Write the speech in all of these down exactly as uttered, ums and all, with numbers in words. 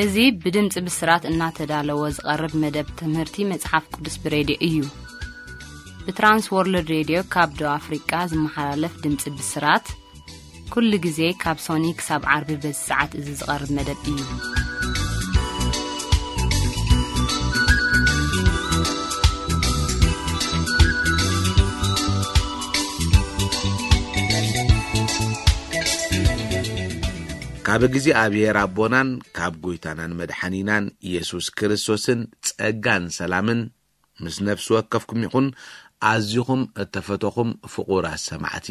እዚህ በድምጽ ብስራት እና ተዳለወ ዝቀርብ መደብ ትምህርቲ መጽሐፍ ቅዱስ በሬዲዮ እዩ በትራንስ ወርልድ ሬዲዮ ካብዶ አፍሪካ ዝመሓላለፍ ድምጽ ብስራት ኩሉ ጊዜ ካብ ሶኒክ ሳብ ዓርብ በሰዓት እዚ ዝቀርብ መደብ እዩ ካብ ግዜ አብሔር አቦናን ካብ ጎይታናን መድኃኒናን ኢየሱስ ክርስቶስን ጸጋን ሰላምን ምስ ነፍስ ወከፍኩም ይኹን አዝይኹም እተፈተኹም ፍቁራት ሰማዕቲ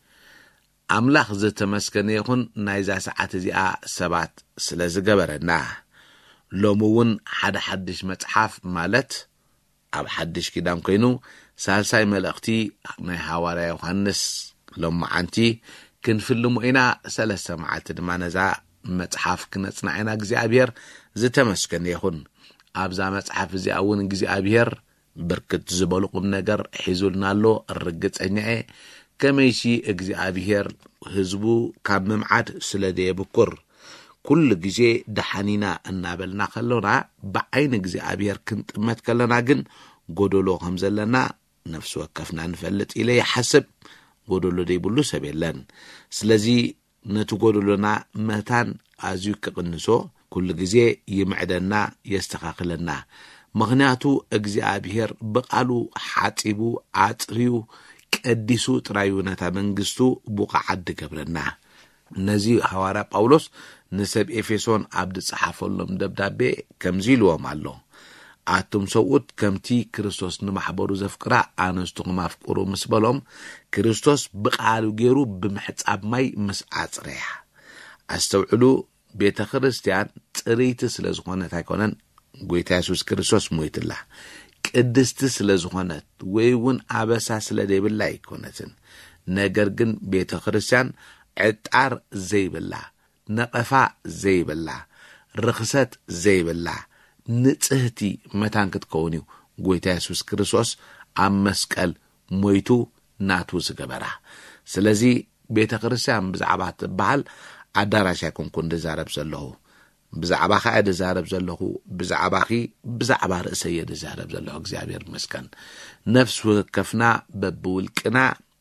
አምላኽ ዘተመስገነ ይኹን ናይዛ ሰዓት እዚኣ ሰባት ስለ ዝገበረና ሎሙውን ሓደ ሓድሽ መጽሓፍ ማለት ኣብ ሓድሽ ኪዳን ኮይኑ ሳልሳይ መልእኽቲ ናይ ሐዋርያ ዮሐንስ ሎማዓንቲ ክንፍልሙ ኢና ሰለስተ መዓልቲ ድማ ነዛ መጽሓፍ ክነጽናዕና እግዚአብሔር ዝተመስገነ ይኹን ኣብዛ መጽሓፍ እዚኣ እውን እግዚአብሔር ብርክት ዝበሉ ቁም ነገር ሒዙልናሎ እርግጸኛዬ ከመይሲ እግዚአብሔር ህዝቡ ካብ መምዓድ ስለደየብኩር ኩሉ ግዜ ደሓኒና እናበልና ከለና በዓይን እግዚአብሔር ክንጥመት ከለና ግን ጎደሎ ከም ዘለና ነፍስ ወከፍና ንፈልጥ ኢለ ይሐስብ ጎደሎ ደይብሉ ሰበለን ስለዚ ነቱ ጎደሎና መታን አዝዩ ከቅንሶ ኩሉ ግዜ ይምዕደና የስተኻክለና ምክንያቱ እግዚአብሔር በቃሉ ሓጢቡ አጥሪዩ ቀዲሱ ጥራዩ ነታ መንግስቱ ቡቃዓድ ገብረና ነዚ ሐዋርያ ጳውሎስ ንሰብ ኤፌሶን አብድ ጸሐፈሎም ደብዳቤ ከምዚልዎም አሎ አቱም ሰውት ከምቲ ክርስቶስ ንማሕበሩ ዘፍቅራ አነስቱም አፍቅሩ መስበሎም ክርስቶስ በቃሉ ገይሩ ብምሕጻብ ማይ መስዓጽረያ አስተውዕሉ ቤተ ክርስቲያን ጽሪት ስለዝኾነት አይኮነን ጎይታ ኢየሱስ ክርስቶስ ሞይትላ ቅድስት ስለዝኾነት ወይውን አበሳ ስለደይብላ አይኮነትን ነገር ግን ቤተ ክርስቲያን ዕጣር ዘይብላ ነቀፋ ዘይብላ ርክሰት ዘይብላ ንጽህቲ መታን ክትከውን ጎይታ ኢየሱስ ክርስቶስ ኣብ መስቀል ሞይቱ ናቱ ዝገበራ ስለዚ ቤተ ክርስቲያን ብዛዕባ ትበሃል አዳራሽ አይኮንኩን ደዛረብ ዘለኹ ብዛዕባ ኸ ደዛረብ ዘለኹ ብዛዕባኺ ብዛዕባ ርእሰየ ደዛረብ ዘለኹ እግዚአብሔር መስከን ነፍስ ወከፍና በብውልቅና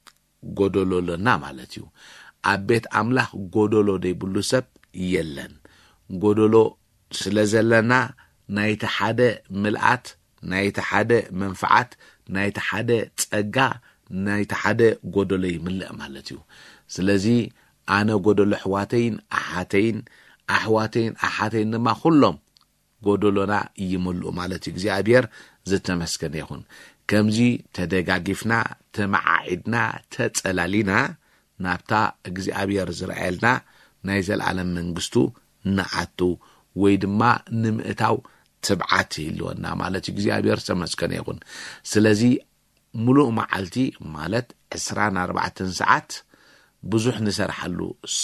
ጎደሎለና ማለት እዩ ኣብ ቤት አምላኽ ጎደሎ ደይብሉ ሰብ የለን ጎደሎ ስለዘለና ናይቲ ሓደ ምልአት ናይቲ ሓደ መንፈዓት ናይቲ ሓደ ጸጋ ናይቲ ሓደ ጎደሎ ይምልእ ማለት እዩ ስለዚ አነ ጎደሎ ሕዋተይን አሓተይን አሕዋተይን አሓተይን ድማ ሁሉም ጎደሎና ይምልኡ ማለት እግዚአብሔር ዝተመስገነ ይኹን ከምዚ ተደጋጊፍና ተማዓዒድና ተጸላሊና ናብታ እግዚአብሔር ዝረአየልና ናይ ዘለዓለም መንግስቱ ንዓቱ ወይ ድማ ንምእታው ትብዓት ይልወና ማለት እግዚአብሔር ተመስገነ ይኹን ስለዚ ሙሉእ መዓልቲ ማለት عشرين أربعة ሰዓት ብዙሕ ንሰርሐሉ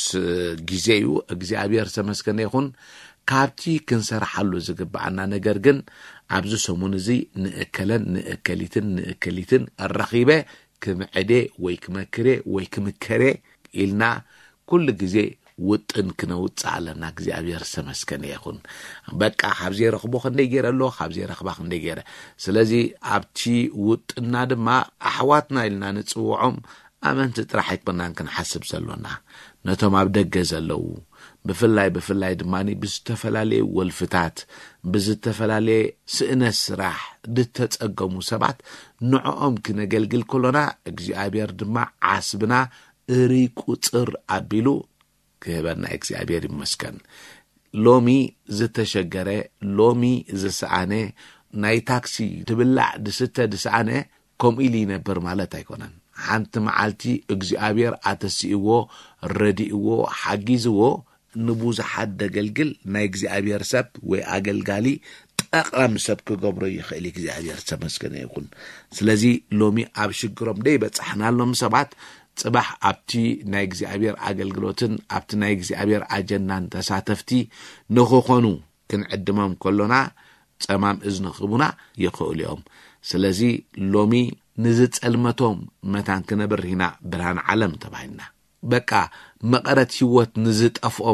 ግዜዩ እግዚአብሔር ተመስገነ ይኹን ካብቲ ክንሰርሐሉ ዝግባአና ነገር ግን ኣብዚ ሰሙን እዚ ንእከለን ንእከሊትን ንእከሊትን ረኺበ ክምዕደ ወይ ክመክረ ወይ ክምከረ ኢልና ኩሉ ግዜ ውጥን ክነውጽ ኣለና እግዚአብሔር ተመስገነ ይኹን በቃ ካብዚ ረኽቦ ክንደይ ገይረሎ ካብዚ ረኽባ ክንደይ ገይረ ስለዚ ኣብቲ ውጥና ድማ ኣሕዋትና ኢልና ንጽውዖም ኣመንቲ ጥራሕ ይኮናን ክንሓስብ ዘሎና ነቶም ኣብ ደገ ዘለው ብፍላይ ብፍላይ ድማኒ ብዝተፈላለየ ወልፍታት ብዝተፈላለየ ስእነት ስራሕ ድተጸገሙ ሰባት ንዖኦም ክነገልግል ከሎና እግዚአብሔር ድማ ዓስብና እሪ ቁጽር ኣቢሉ ክህበና እግዚአብሔር ይመስገን ሎሚ ዝተሸገረ ሎሚ ዝሰአነ ናይ ታክሲ ድብላዕ ድስተ ድሰአነ ከምኢሊ ነበር ማለት አይኮነን ሓንቲ መዓልቲ እግዚአብሔር አተሲእዎ ረዲእዎ ሓጊዝዎ ንቡዝሓት ደገልግል ናይ እግዚአብሔር ሰብ ወይ አገልጋሊ ጠቅላም ሰብ ክገብሮ ይኽእል እግዚአብሔር ተመስገነ ይኹን ስለዚ ሎሚ ኣብ ሽግሮም ደይ በጽሕናሎም ሰባት ጽባሕ ኣብቲ ናይ እግዚአብሔር አገልግሎትን ኣብቲ ናይ እግዚአብሔር አጀንዳን ተሳተፍቲ ንኽኾኑ ክንዕድሞም ከሎና ጸማም እዝንኽቡና ይኽእሉ እዮም ስለዚ ሎሚ ንዝጸልመቶም መታን ክነብር ሂና ብርሃን ዓለም ተባሂልና በቃ መቀረት ህይወት ንዝጠፍኦም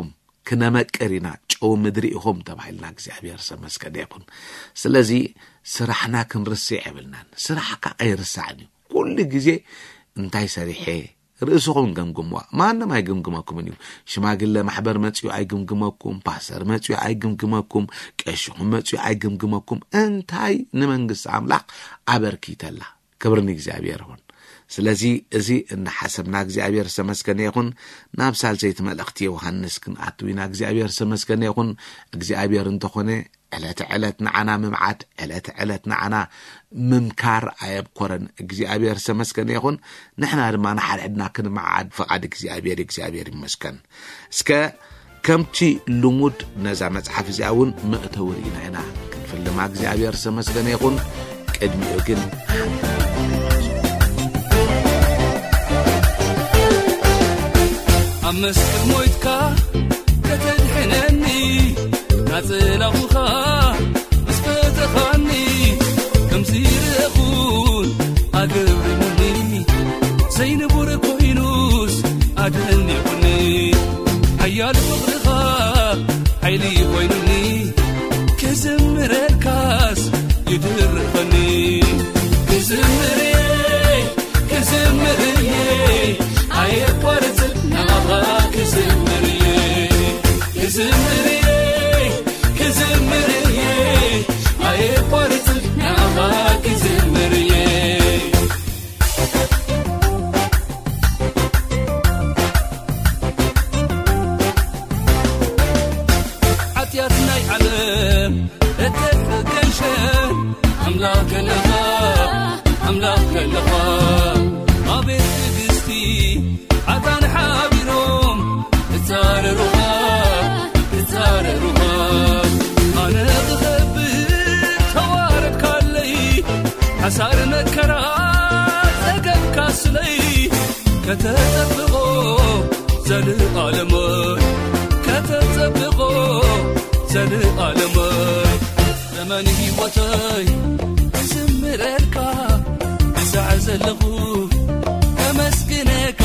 كنمكرنا ጨው ምድሪ ኢኹም ተባሂልና እግዚአብሔር ሰመስከደ ይኹን ስለዚ ስራሕና ክንርስዕ ይብልናን ስራሕካ አይርሳዕኒ ኩሉ ግዜ እንታይ ሰሪሐ ርእስኹም ገምግምዋ ማንም አይገምግመኩም እዩ ሽማግለ ማሕበር መጽዩ አይገምግመኩም ፓስተር መጽዩ አይገምግመኩም ቀሽኹም መጽዩ አይገምግመኩም እንታይ ንመንግስት አምላክ አበርኪተላ ክብርን እግዚአብሔር ይሁን ስለዚህ እዚ እና ሐሰብና እግዚአብሔር ሰመስከነ ይኹን ናብሳል ዘይት መልእክት ዮሐንስ ክን አትዊና እግዚአብሔር ሰመስከነ ይኹን እግዚአብሔር እንተኾነ ዕለት ዕለት ንዓና መምዓት ዕለት ዕለት ንዓና ምምካር አይብኮረን እግዚአብሔር ሰመስከነ ይኹን ንሕና ድማ ንሓድና ክንመዓድ ፈቃድ እግዚአብሔር እግዚአብሔር ይመስከን እስከ ከምቲ ልሙድ ነዛ መጽሐፍ እዚያውን ምእተውሪና ኢና ክንፈልማ እግዚአብሔር ሰመስከነ ይኹን ቅድሚኡ ግን أمسك مويتكا كتدحنني نازلخوخا مسفتخاني كم سيرخون أقربني زين بوركوينوس أدهني بني حيال فقرخا حيلي وينني كزمر الكاس يدرفني كزمري كزمري أيقورت كزمري كزمري كزمري أي قرط نعما كزمري عطياتنا يعلم التحقنشن أملاك لها أملاك لها ما بيتقستي عطان حابينهم تزارروها تزارروها أنا غبت توارك علي حسار نكرات أقل كاسلي كتتبغو زل عالمي كتتبغو زل عالمي زماني هيوتي زمر الكا بسعز اللغو كمسكنك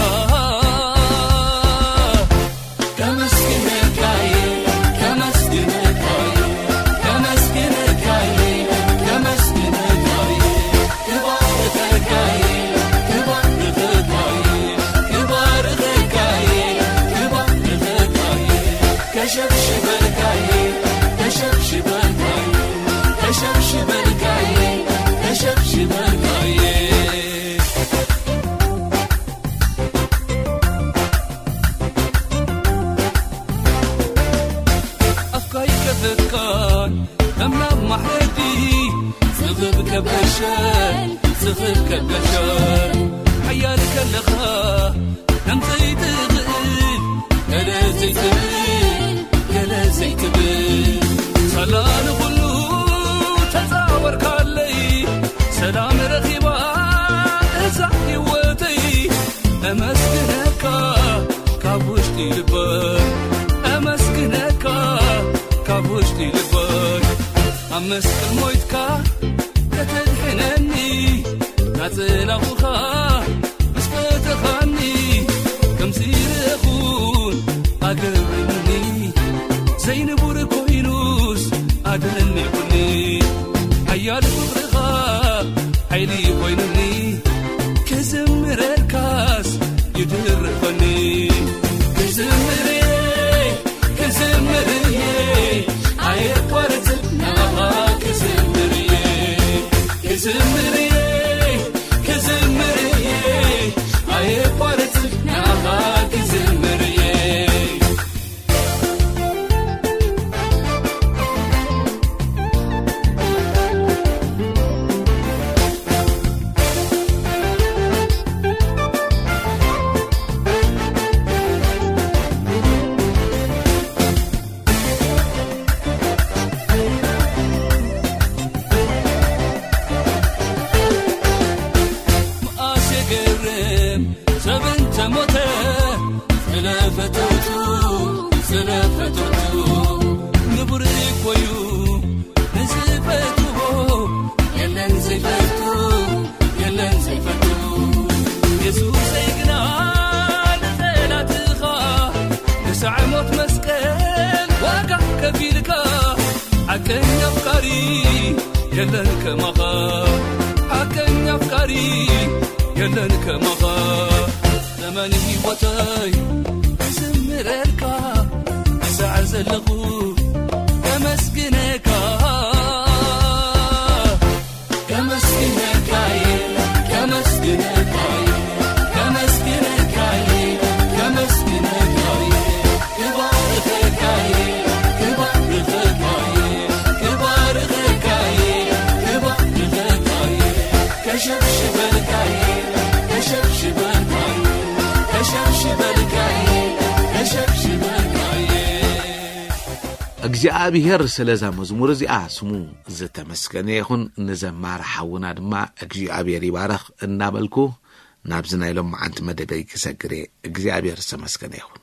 كبشان صغر كبشان حيالك اللخا نم زيت غل كلا زيت بل كلا زيت بل سلام كله تزاور كالي سلام رخيبا ازعي وتي امسكنك كابوشتي لبان امسكنك كابوشتي لبان امسكن مويتكا تدحنني نازلخوخا مسفتخاني كم سيرخون أقربني زين بوركوينوس أدهني بني حيال فقرخا حيلي وينني كزمر الكاس يدرفني كزمري كزمري أيقورت نغا كزمري كزمري كزمري أي قرط نعما كزمري يسوع سيقنا لزيلاتها نسعى موت مسكين حكن يفكري يلن كمغا حكن يفكري يلن كمغا زمان هيوتاي زمرلك سعزلغو كمسكنك كمسكنك كمسكنك كمسكنك كمسكنك كبارك كبارك كبارك كبارك كشبشبك كشبشبك كشبشبك كشبشبك እግዚአብሔር ስለዛ መዝሙር እዚኣ ስሙ ዝተመስገነ ይኹን ንዘማር ሓውና ድማ እግዚአብሔር ይባረኽ እናበልኩ ናብዝና ኢሎም ማዓንት መደበይ ክሰግሬ እግዚአብሔር ዝተመስገነ ይኹን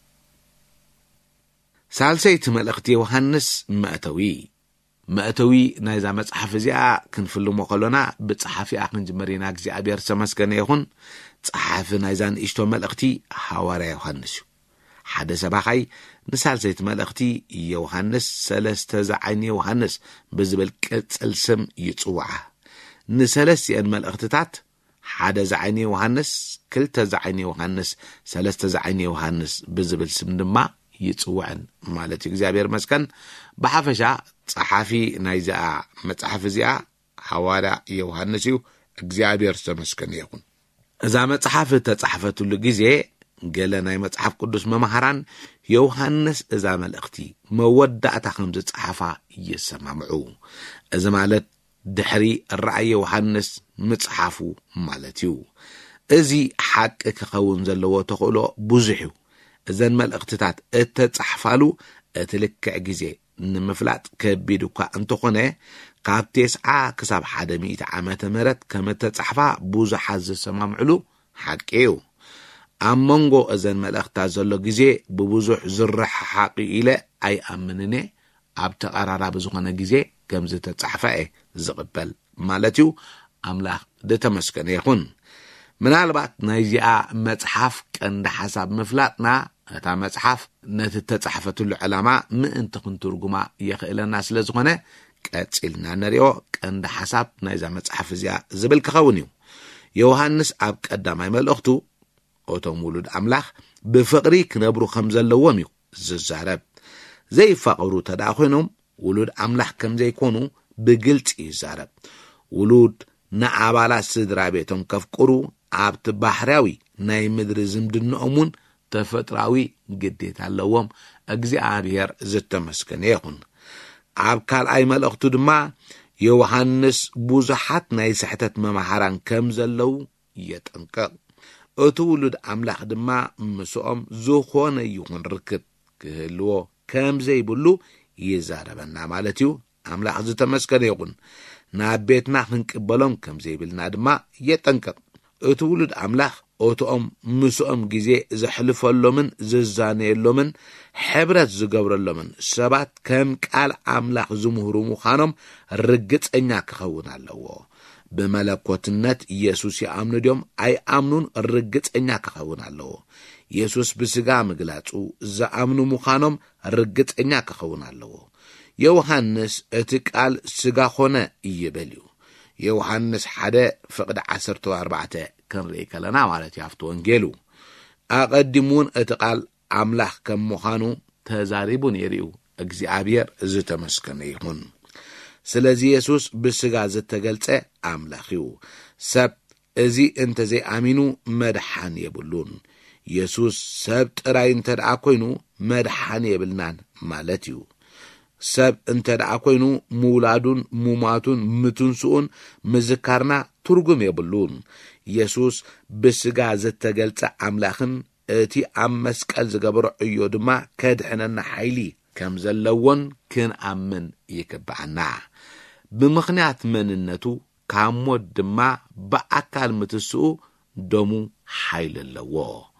ሳልሰይቲ መልእኽቲ ዮሐንስ መእተዊ መእተዊ ናይዛ መጽሓፍ እዚኣ ክንፍልሞ ከሎና ብጸሓፊኣ ክንጅመሪና እግዚአብሔር ዝተመስገነ ይኹን ጸሓፊ ናይዛን ኢሽቶ መልእኽቲ ሐዋርያ ዮሐንስ እዩ ሓደ ሰባኻይ ንሳልሰይቲ መልእኽቲ ዮሐንስ ሰለስተ ዝዓይኒ ዮሐንስ ብዝብል ቅጽል ስም ይጽውዓ ንሰለስቲአን መልእኽትታት ሓደ ዝዓይኒ ዮሐንስ ክልተ ዝዓይኒ ዮሐንስ ሰለስተ ዝዓይኒ ዮሐንስ ብዝብል ስም ድማ ይጽውዕን ማለት እግዚአብሔር መስከን ብሓፈሻ ጸሓፊ ናይዛ መጽሓፍ እዚኣ ሐዋርያ ዮሐንስ እዩ እግዚአብሔር ዝተመስገነ ይኹን እዛ መጽሓፍ ተጻሕፈትሉ ግዜ ገለ ናይ መጽሓፍ ቅዱስ መምሃራን ዮሐንስ እዛ መልእኽቲ መወዳእታ ከም ዝጸሓፋ ይሰማምዑ እዚ ማለት ድሕሪ ራእይ ዮሐንስ ምጽሓፉ ማለት እዩ እዚ ሓቂ ክኸውን ዘለዎ ተኽእሎ ብዙሕ እዩ እዘን መልእኽትታት እተጻሕፋሉ እቲ ልክዕ ግዜ ንምፍላጥ ከቢድ እኳ እንተኾነ ካብ ተስዓ ክሳብ ሓደ ሚእቲ ዓመተ ምህረት ከም እተጻሕፋ ብዙሓት ዝሰማምዕሉ ሓቂ እዩ ኣብ መንጎ እዘን መልእኽትታት ዘሎ ግዜ ብብዙሕ ዝረሓሓቕ ኢለ ኣይኣምንን ኣብ ተቐራራቢ ዝኾነ ግዜ ከም ዝተጻሕፈ ዝቕበል ማለት እዩ ኣምላኽ ዝተመስገነ ይኹን ምናልባት ናይዚኣ መጽሓፍ ቀንዲ ሓሳብ ምፍላጥና እታ መጽሓፍ ነቲ ተጻሕፈትሉ ዕላማ ምእንቲ ክንትርጉማ የኽእለና ስለ ዝኾነ ቀፂልና ንሪኦ ቀንዲ ሓሳብ ናይዛ መጽሓፍ እዚኣ ዝብል ክኸውን እዩ ዮሐንስ ኣብ ቀዳማይ መልእኽቱ እቶም ውሉድ ኣምላኽ ብፍቕሪ ክነብሩ ከም ዘለዎም እዩ ዝዛረብ ዘይፋቕሩ ተደኣ ኮይኖም ውሉድ ኣምላኽ ከም ዘይኮኑ ብግልፂ ይዛረብ ውሉድ ንኣባላት ስድራ ቤቶም ከፍቅሩ ኣብቲ ባህርያዊ ናይ ምድሪ ዝምድንኦምን ተፈጥራዊ ግዴታ ኣለዎም እግዚአብሔር ዝተመስገነ ይኹን ኣብ ካልኣይ መልእኽቱ ድማ ዮሐንስ ብዙሓት ናይ ስሕተት መምሃራን ከም ዘለው የጠንቀቕ እቲ ውሉድ ኣምላኽ ድማ ምስኦም ዝኾነ ይኹን ርክብ ክህልዎ ከም ዘይብሉ ይዛረበና ማለት እዩ ኣምላኽ ዝተመስገነ ይኹን ናብ ቤትና ክንቅበሎም ከም ዘይብልና ድማ የጠንቀቕ እቲ ውሉድ ኣምላኽ እቶም ምስኦም ግዜ ዘሕልፈሎምን ዝዛነየሎምን ሕብረት ዝገብረሎምን ሰባት ከም ቃል ኣምላኽ ዝምህሩ ምዃኖም ርግፀኛ ክኸውን ኣለዎ በመለኮትነት ኢየሱስ ይኣምኑ ዲዮም ኣይኣምኑን ርግፀኛ ክኸውን ኣለዎ ኢየሱስ ብስጋ ምግላጹ ዝኣምኑ ምዃኖም ርግፀኛ ክኸውን ኣለዎ ዮሐንስ እቲ ቃል ስጋ ኾነ ይብል እዩ ዮሐንስ ሓደ ፍቅዲ ዓሰርተ ኣርባዕተ ክንርኢ ከለና ማለት እዩ ኣብቲ ወንጌሉ ኣቐዲሙን እቲ ቃል ኣምላኽ ከም ምዃኑ ተዛሪቡ ነይሩ እግዚአብሔር ዝተመስገነ ይኹን ስለዚ ኢየሱስ ብስጋ ዝተገልጸ ኣምላኽ እዩ ሰብ እዚ እንተ ዘይኣሚኑ መድሓን የብሉን ኢየሱስ ሰብ ጥራይ እንተ ደኣ ኮይኑ መድሓን የብልናን ማለት እዩ ሰብ እንተ ደኣ ኮይኑ ሙውላዱን ሙማቱን ምትንስኡን ምዝካርና ትርጉም የብሉን ኢየሱስ ብስጋ ዝተገልጸ ኣምላኽን እቲ ኣብ መስቀል ዝገበሮ ዕዮ ድማ ከድሕነና ሓይሊ ከም ዘለዎን ክንኣምን ይግባአና ብምኽንያት መንነቱ ካብ ሞት ድማ ብኣካል ምትስኡ ደሙ ሓይሊ ኣለዎ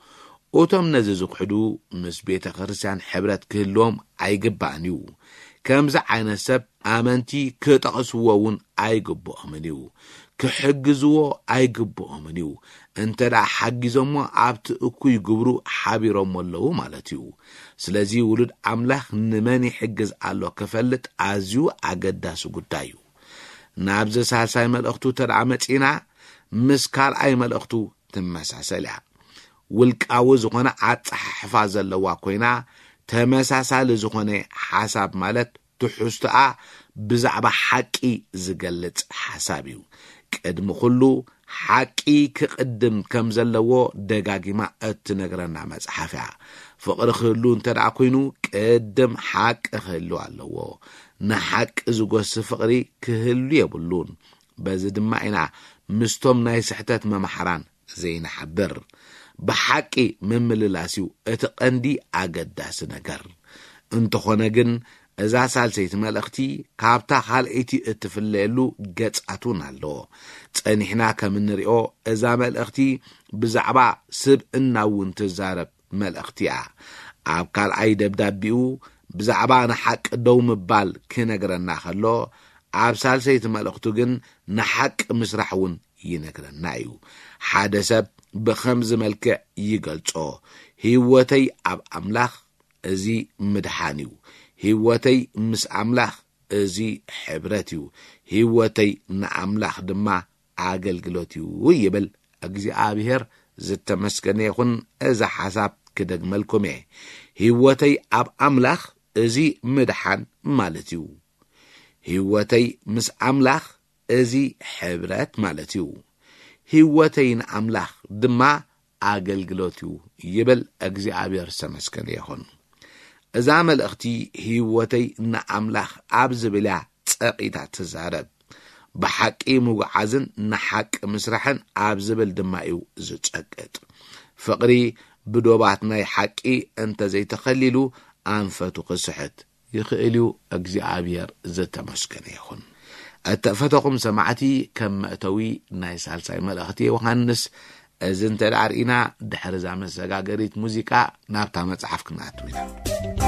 እቶም ነዚ ዝክሕዱ ምስ ቤተ ክርስቲያን ሕብረት ክህልዎም ኣይግባእን እዩ ከምዚ ዓይነት ሰብ ኣመንቲ ክጠቕስዎ እውን ኣይግብኦምን እዩ كحجزوا أيجبهم منيو أنت لا حجزوا ما عبت أكو يجبروا حبيرهم والله مالتيو سلازي ولد أملاخ نماني حجز على كفلت عزيو أجداس قدايو نابز سالساي ملأختو ترعمت إنا مسكال أي ملأختو تمساسلها والكاو زغنا عط حفاظ اللوا كوينا تمساسال زغنا حساب مالت تحستا بزعبا حقي زقلت حسابيو قدم خلو حقي كقدم كم زلو دقاقما اتنقرنا مصحفا فقر خلو انتدع كوينو قدم حق خلو اللو نحق زقوس فقري كهلو يبلون بزد معنا مستوم ناي سحتات ممحران زي نحبر بحقي ممللاسيو اتقندي اقداس نقر انتخونا إذا سالسيت ملأختي كابتا خالقتي اتفللو قطعتون اللو تانيحنا كمن رئو إذا ملأختي بزعبا سب الناون تزارب ملأختي عبكال عي دبدابيو بزعبا نحق دوم بال كنقرنا خلو عب سالسيت ملأختو جن نحق مسرحون ينقرنا ايو حادثة بخمز ملكة يقلتو هيوتي عب أملاخ ازي مدحانيو هيوتي مس أملاخ ازي حبرتيو هيوتي نأملاخ دما عاقلقلوتيو يبل اجزي آبهر زدت مسكن يخون ازا حساب كدق ملكمي هيوتي اب أملاخ ازي مدحان مالتيو هيوتي مس أملاخ ازي حبرت مالتيو هيوتي نأملاخ دما عاقلقلوتيو يبل اجزي آبهر سمسكن يخون إذا ملأختي هيوتي نأملاخ عبز بلا تقيتا تزارب بحقي مقعزن نحق مسرحن عبز بل دمائيو زتشكت فقري بدوباتنا حقي انت زي تخليلو أنفتو قصحت يخيلو أجزي عبير زت مسكن يخون اتفتقم سمعتي كم أتوي نايسال ساي ملأختي وهنس إذن تلعرئنا دحر زعم السقاقريت موزيكا نابتا مصحف كناتوينا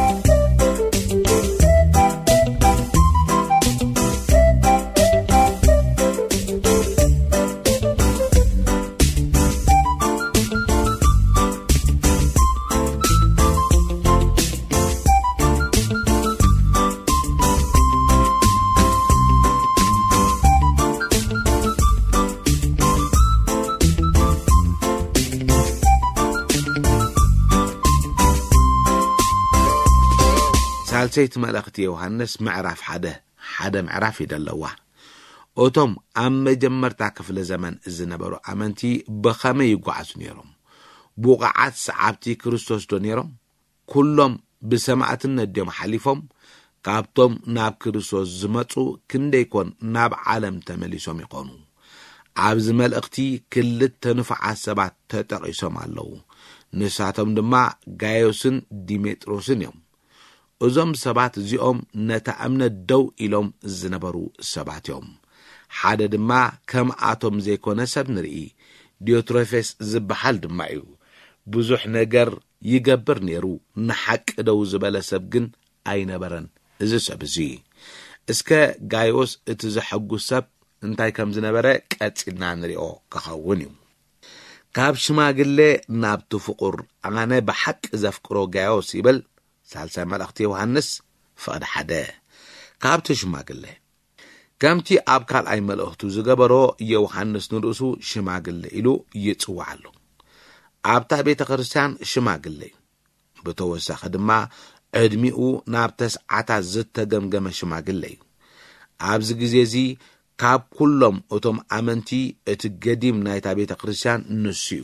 سالسيت ملأختي يوحنس معرف حدا حدا معرف يدلوا اوتم ام جمرتا كفل زمن الزنبرو امنتي بخمه يقعس نيرم بوقعات سعابتي كريستوس دو نيرم كلهم بسمعتنا ديم حليفهم كابتم ناب كريستوس زمطو كنديكون ناب عالم تمليسهم يقونو عبز ملأختي كل تنفع السبات تتقيسهم اللو نساتهم دما غايوسن ديمتروسن يوم أزم سبات زيوم نتأمن الدو إلهم زنبرو سبات يوم حدا دما كم آتوم زيكونا سب نرئي ديوتروفيس زبحال دمايو بزوح نجر يقبر نيرو نحك دو زبالة سبقن أي نبرن إذا سبزي اسكا غايوس اتزحقو سب انتاي كم زنبرا كاتسلنا نرئو كخاونيو كاب شماقلي نابتو فقر أغانا بحق زفقرو غايوس يبل سالسا ملأختي يوحنس فقد حدا كابت شماقلي كامتي أبكال أي ملأختو زقبرو يوحنس نرأسو شماقلي إلو يتسوعلو أبتا بيت خرسان شماقلي بتوسا خدما عدميقو نابتس عتا زتا جمجم شماقلي أبز جزيزي كاب كلهم أتم أمنتي اتقديم نايتا بيت خرسان نسيو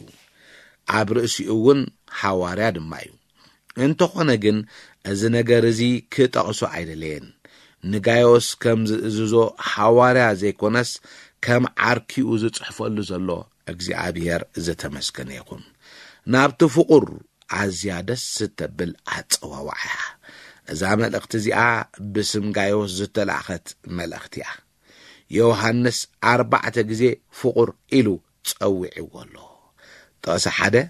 عبرأسيوون حواريا دمايو انتو خونجن از نگرزي كتاقسو عيدلين نگايوس كم ززو حواريا زيكونس كم عركي وزو تحفلو زلو اگزي عبير زتمسكن يكون نابتو فقر عزيادس ستبل عطوا وعيها ازا ملأختزيا بسم غايوس زتلاخت ملأختيا يوحنس أربعة جزي فقر إلو تصوعي والله تقص حدا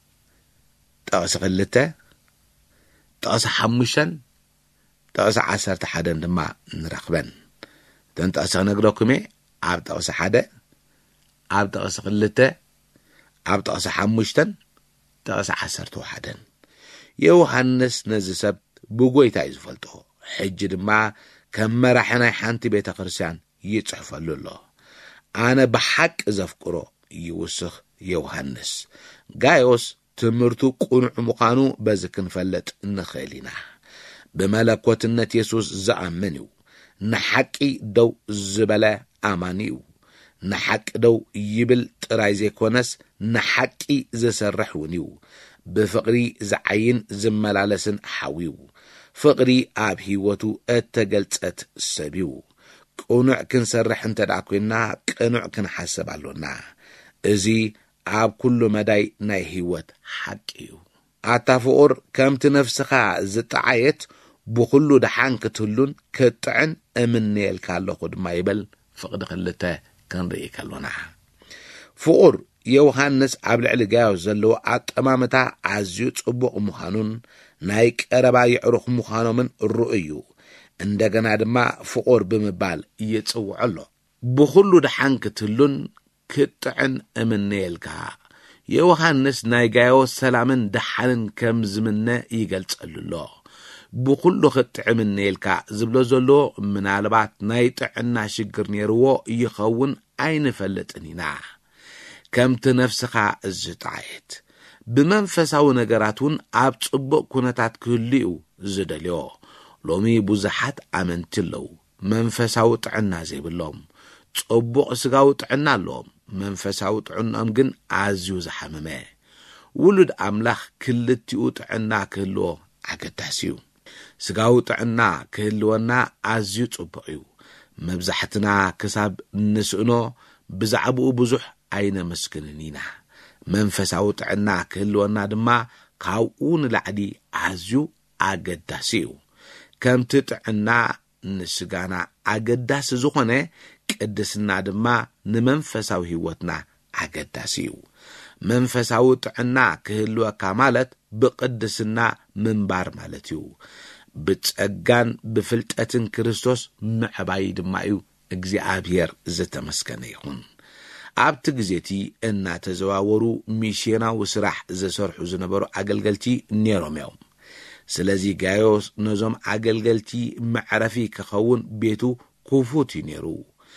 تقص غلته تقص حمشن تقص عسرت حدا دما نرقبن تنت أصغ نقرأكمي عب تقص حدا ኣብ ጠቕሲ ክልተ ኣብ ጠቕሲ ሓሙሽተን ጠቕሲ ዓሰርተ ወሓደን ዮሃንስ ነዚ ሰብ ብጎይታ እዩ ዝፈልጦ ሕጂ ድማ ከም መራሒ ናይ ሓንቲ ቤተ ክርስቲያን ይጽሕፈሉ ኣሎ ኣነ ብሓቂ ዘፍቅሮ ይውስኽ ዮሃንስ ጋዮስ ትምህርቱ ቁኑዕ ምዃኑ በዚ ክንፈለጥ ንኽእል ኢና ብመለኮትነት ኢየሱስ ዝኣምን እዩ ንሓቂ ደው ዝበለ ኣማኒ እዩ ንሓቂ ደው ይብል ጥራይ ዘይኮነስ ንሓቂ ዝሰርሕ እውን እዩ ብፍቕሪ ዝዓይን ዝመላለስን ሓዊው ፍቕሪ ኣብ ህይወቱ እተገልጸት ሰብ እዩ ቁኑዕ ክንሰርሕ እንተዳ ኮይና ቅኑዕ ክንሓስብ ኣሎና እዚ ኣብ ኩሉ መዳይ ናይ ህይወት ሓቂ እዩ ኣታፍቁር ከምቲ ነፍስኻ ዝጠዓየት ብኩሉ ደሓን ክትህሉን ክትጥዕን እምንየልካ ኣለኹ ድማ ይበል ፍቕዲ ክልተ ክንርኢ ከሎና ፍቁር ዮሃንስ ኣብ ልዕሊ ጋዮስ ዘለዎ ኣጠማምታ ኣዝዩ ጽቡቕ ምዃኑን ናይ ቀረባ ይዕሩኽ ምዃኖምን ርኡዩ እንደገና ድማ ፍቁር ብምባል ይጽውዕ ኣሎ ብኩሉ ደሓን ክትህሉን ክትጥዕን እምንየልካ ዮሃንስ ናይ ጋዮስ ሰላምን ደሓንን ከም ዝምነ ይገልጸሉ ኣሎ ብኩሉ ክትጥዕም እምንየልካ ዝብሎ ዘሎ ምናልባት ናይ ጥዕና ሽግር ነይርዎ ይኸውን ኣይንፈልጥን ኢና ከምቲ ነፍስኻ ዝጠዓየት ብመንፈሳዊ ነገራት እውን ኣብ ጽቡቕ ኩነታት ክህልዩ ዝደልዮ ሎሚ ብዙሓት ኣመንቲ ኣለዉ መንፈሳዊ ጥዕና ዘይብሎም ጽቡቕ ስጋዊ ጥዕና ኣለዎም መንፈሳዊ ጥዕናኦም ግን ኣዝዩ ዝሓመመ ውሉድ ኣምላኽ ክልቲኡ ጥዕና ክህልዎ ኣገዳሲ እዩ ስጋዊ ጥዕና ክህልወና ኣዝዩ ጽቡቕ እዩ መብዛሕትና ክሳብ ንስእኖ ብዛዕባኡ ብዙሕ ኣይነመስግንን ኢና መንፈሳዊ ጥዕና ክህልወና ድማ ካብኡ ንላዕሊ ኣዝዩ ኣገዳሲ እዩ ከምቲ ጥዕና ንስጋና ኣገዳሲ ዝኾነ ቅድስና ድማ ንመንፈሳዊ ህይወትና ኣገዳሲ እዩ መንፈሳዊ ጥዕና ክህልወካ ማለት ብቅድስና ምንባር ማለት እዩ ብጸጋን ብፍልጠትን ክርስቶስ ምዕባይ ድማ እዩ እግዚአብሔር ዝተመስገነ ይኹን ኣብቲ ግዜቲ እናተዘዋወሩ ሚስዮናዊ ስራሕ ዘሰርሑ ዝነበሩ ኣገልገልቲ ነይሮም እዮም ስለዚ ጋዮስ ነዞም ኣገልገልቲ መዕረፊ ክኸውን ቤቱ ክፉት ነይሩ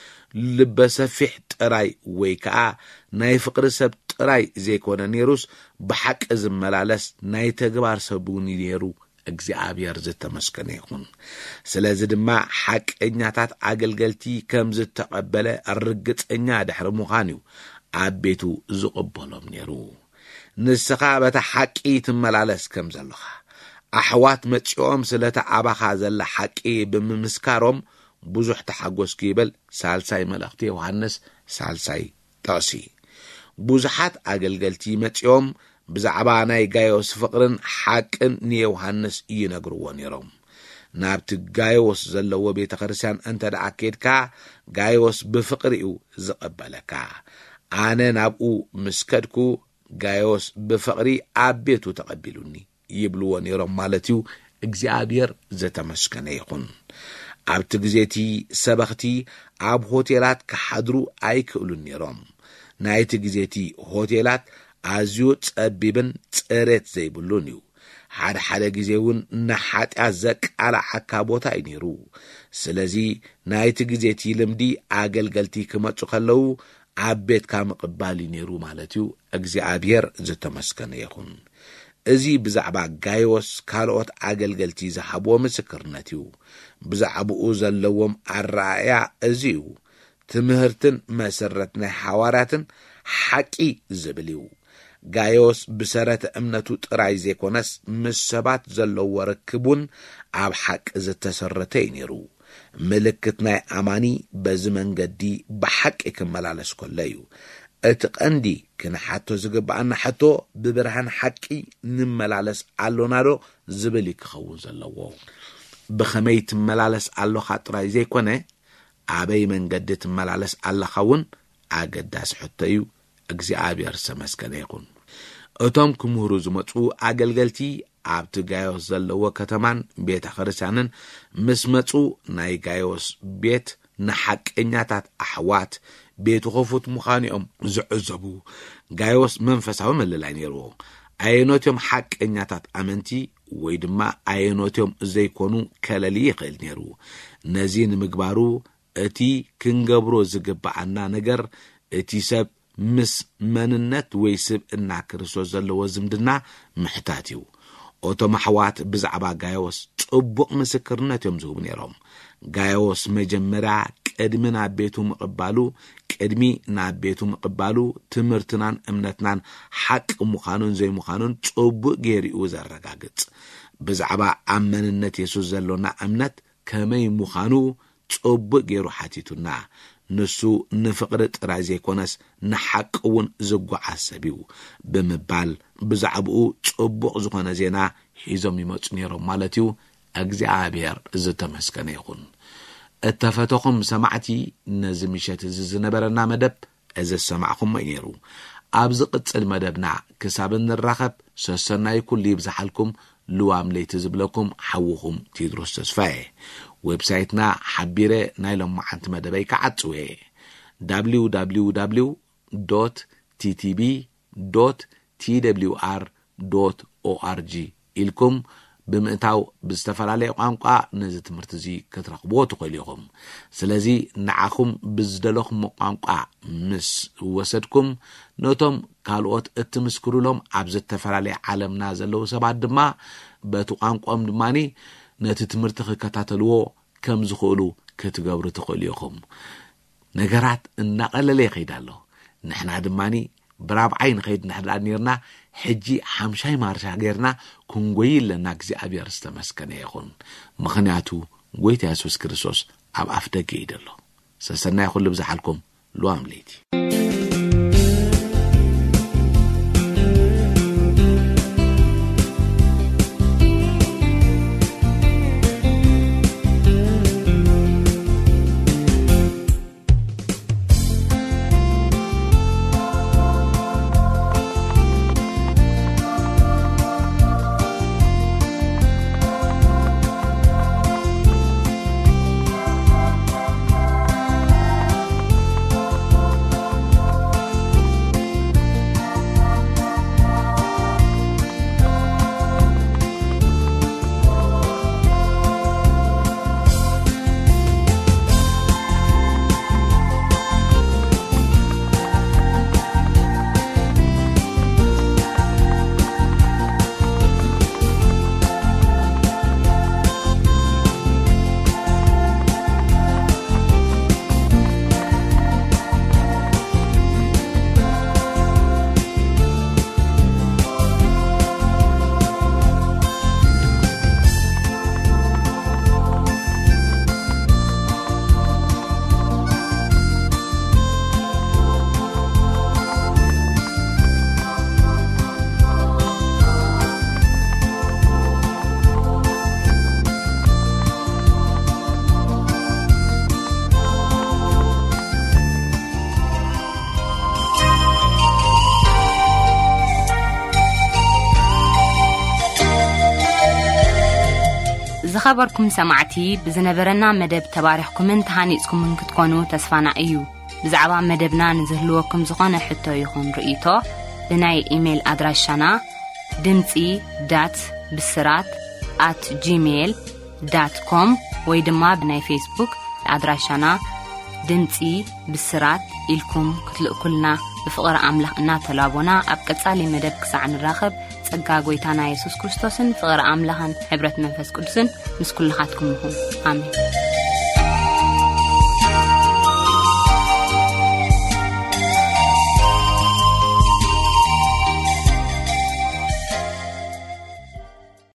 ልበሰፊሕ ጥራይ ወይ ከዓ ናይ ፍቅሪ ሰብ ጥራይ ዘይኮነ ነይሩስ ብሓቂ ዝመላለስ ናይ ተግባር ሰብ ነይሩ እግዚአብሔር ዝተመስገነ ይኹን ስለዚ ድማ ሓቀኛታት ኣገልገልቲ ከም ዝተቀበለ ርግጠኛ ድሕሪ ምዃኑ ኣብ ቤቱ ዝቕበሎም ነይሩ ንስኻ በታ ሓቂ ትመላለስ ከም ዘለኻ ኣሕዋት መጽኦም ስለታ ኣባኻ ዘላ ሓቂ ብምምስካሮም ብዙሕ ተሓጎስ ክይበል ሳልሳይ መልእኽቲ ዮሃንስ ሳልሳይ ጠቕሲ ብዙሓት ኣገልገልቲ መጽኦም ብዛዕባ ናይ ጋዮስ ፍቅርን ሓቅን ንዮሃንስ ይነግርዎ ነይሮም ናብቲ ጋዮስ ዘለዎ ቤተ ክርስቲያን እንተ ደኣ ከድካ ጋዮስ ብፍቅሪኡ ዝቐበለካ ኣነ ናብኡ ምስከድኩ ጋዮስ ብፍቅሪ ኣብ ቤቱ ተቐቢሉኒ ይብልዎ ነይሮም ማለት እዩ እግዚአብሔር ዝተመስገነ ይኹን ኣብቲ ግዜቲ ሰበኽቲ ኣብ ሆቴላት ክሓድሩ ኣይክእሉን ነይሮም ናይቲ ግዜቲ ሆቴላት ኣዝዩ ጸቢብን ጽሬት ዘይብሉን እዩ ሓደ ሓደ ግዜ እውን ንሓጢያት ዘቃልዓካ ቦታ እዩ ነይሩ ስለዚ ናይቲ ግዜቲ ልምዲ ኣገልገልቲ ክመጹ ከለዉ ኣብ ቤትካ ምቕባል ነይሩ ማለት እዩ እግዚአብሔር ዝተመስገነ ይኹን እዚ ብዛዕባ ጋዮስ ካልኦት ኣገልገልቲ ዝሃብዎ ምስክርነት እዩ ብዛዕባኡ ዘለዎም ኣረኣያ እዚ እዩ ትምህርትን መሰረት ናይ ሓዋርያትን ሓቂ ዝብል እዩ ጋዮስ ብሰረተ እምነቱ ጥራይ ዘይኮነስ ምስ ሰባት ዘለዎ ርክቡን ኣብ ሓቂ ዝተሰረተ ነይሩ ምልክት ናይ ኣማኒ በዚ መንገዲ ብሓቂ ክመላለስ ከሎ እዩ እቲ ቀንዲ ክንሓቶ ዝግባአና ሕቶ ብብርሃን ሓቂ ንመላለስ ኣሎናዶ ዝብል ክኸውን ዘለዎ ብኸመይ ትመላለስ ኣለኻ ጥራይ ዘይኮነ ኣበይ መንገዲ ትመላለስ ኣለኻ እውን ኣገዳሲ ሕቶ እዩ እግዚአብሔር ዝተመስገነ ይኹን እቶም ክምህሩ ዝመጹ ኣገልገልቲ ኣብቲ ጋዮስ ዘለዎ ከተማን ቤተ ክርስቲያንን ምስ መጹ ናይ ጋዮስ ቤት ንሓቀኛታት ኣሕዋት ቤቱ ኸፉት ምዃኒኦም ዝዕዘቡ ጋዮስ መንፈሳዊ መለላይ ነይሩ ኣየኖትዮም ሓቀኛታት ኣመንቲ ወይ ድማ ኣየኖትዮም ዘይኮኑ ከለሊ ይኽእል ነይሩ ነዚ ንምግባሩ እቲ ክንገብሮ ዝግባአና ነገር እቲ ሰብ ምስ መንነት ወይ ስብዕና ክርስቶስ ዘለዎ ዝምድና ምሕታት እዩ ኦቶም ኣሕዋት ብዛዕባ ጋዮስ ጽቡቕ ምስክርነት እዮም ዝህቡ ነይሮም ጋዮስ መጀመርያ ቅድሚ ናብ ቤቱ ምቕባሉ ቅድሚ ናብ ቤቱ ምቕባሉ ትምህርትናን እምነትናን ሓቂ ምዃኑን ዘይምዃኑን ጽቡቕ ጌሪኡ ዘረጋግጽ ብዛዕባ ኣመንነት የሱስ ዘሎና እምነት ከመይ ምዃኑ ጽቡቕ ጌሩ ሓቲቱና ንሱ ንፍቕሪ ጥራይ ዘይኮነስ ንሓቂ እውን ዝጓዓዝ ሰብ እዩ ብምባል ብዛዕባኡ ጽቡቕ ዝኾነ ዜና ሒዞም ይመጹ ነይሮም ማለት እዩ እግዚአብሔር ዝተመስገነ ይኹን እተፈተኹም ሰማዕቲ ነዚ ምሸት እዚ ዝነበረና መደብ እዚ ሰማዕኹም ነይሩ ኣብዚ ቅጽል መደብና ክሳብ እንራኸብ ሰሰናይ ኩሉ ይብዛሓልኩም ልዋም ለይቲ ዝብለኩም ሓውኹም ቴድሮስ ተስፋዬ ዌብሳይትና ሓቢረ ናይ ሎማዓንቲ መደበይ ከዓጽዌ w w w dot t t b dot t w r dot org ኢልኩም ብምእታው ብዝተፈላለየ ቋንቋ ነዚ ትምህርቲ እዚ ክትረኽብዎ ትኽእሉ ኢኹም ስለዚ ንዓኹም ብዝደለኹም ቋንቋ ምስ ወሰድኩም ነቶም ካልኦት እትምስክሩሎም ኣብ ዝተፈላለዩ ዓለምና ዘለዉ ሰባት ድማ በቲ ቋንቋም ድማኒ ነቲ ትምህርቲ ክከታተልዎ ከም ዝኽእሉ ክትገብሩ ትኽእሉ ኢኹም ነገራት እናቐለለ ይኸይድ ኣሎ ንሕና ድማኒ ብራብዓይ ንኸይድ ንሕዳር ነርና ሕጂ ሓምሻይ ማርሻ ገርና ክንጎይ ለና እግዚአብሔር ዝተመስገነ ይኹን ምኽንያቱ ጎይታ ኢየሱስ ክርስቶስ ኣብ ኣፍ ደገ ይደሎ ሰሰናይ ኩሉ ብዛሓልኩም ልዋም ለይቲ ዝኸበርኩም ሰማዕቲ ብዝነበረና መደብ ተባሪኽኩምን ተሃኒጽኩምን ክትኮኑ ተስፋና እዩ ብዛዕባ መደብና ንዝህልወኩም ዝኾነ ሕቶ ይኹን ርእይቶ ብናይ ኢሜል ኣድራሻና ድምፂ ዳት ብስራት at gmail dot com ወይ ድማ ብናይ ፌስቡክ ኣድራሻና ድምፂ ብስራት ኢልኩም ክትልእኩልና ብፍቕሪ ኣምላኽ እናተላቦና ኣብ ቀጻሊ መደብ ክሳዕ ንራኸብ ጸጋ ጎይታና ኢየሱስ ክርስቶስን ፍቕሪ ኣምላኽን ሕብረት መንፈስ ቅዱስን ምስ ኩልኻትኩም ይኹን ኣሜን